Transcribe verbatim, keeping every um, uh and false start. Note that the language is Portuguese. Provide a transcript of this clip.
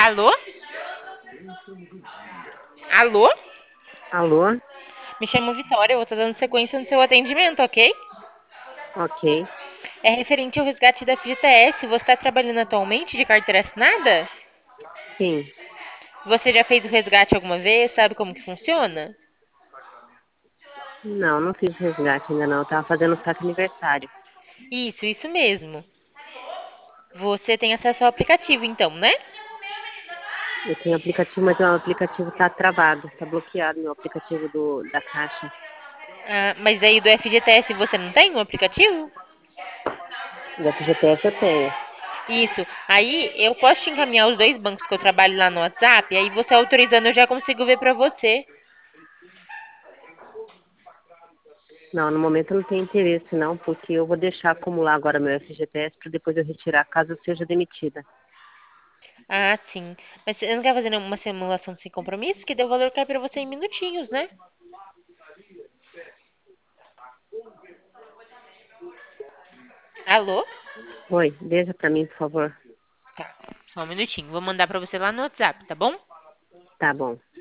Alô? Alô? Alô? Me chamo Vitória, eu vou estar dando sequência no seu atendimento, ok? Ok. É referente ao resgate da F G T S. Você está trabalhando atualmente de carteira assinada? Sim. Você já fez o resgate alguma vez? Sabe como que funciona? Não, não fiz resgate ainda não. Eu tava fazendo o saque aniversário. Isso, isso mesmo. Você tem acesso ao aplicativo, então, né? Eu tenho aplicativo, mas o aplicativo tá travado, tá bloqueado meu aplicativo do, da Caixa. Ah, mas aí do F G T S você não tem o aplicativo? Do F G T S eu tenho. Isso. Aí eu posso te encaminhar os dois bancos que eu trabalho lá no WhatsApp, aí você autorizando eu já consigo ver pra você. Não, no momento eu não tenho interesse não, porque eu vou deixar acumular agora meu F G T S para depois eu retirar caso eu seja demitida. Ah, sim. Mas você não quer fazer uma simulação sem compromisso? Que deu valor cai pra você em minutinhos, né? Alô? Oi, veja para mim, por favor. Tá, só um minutinho. Vou mandar pra você lá no WhatsApp, tá bom? Tá bom.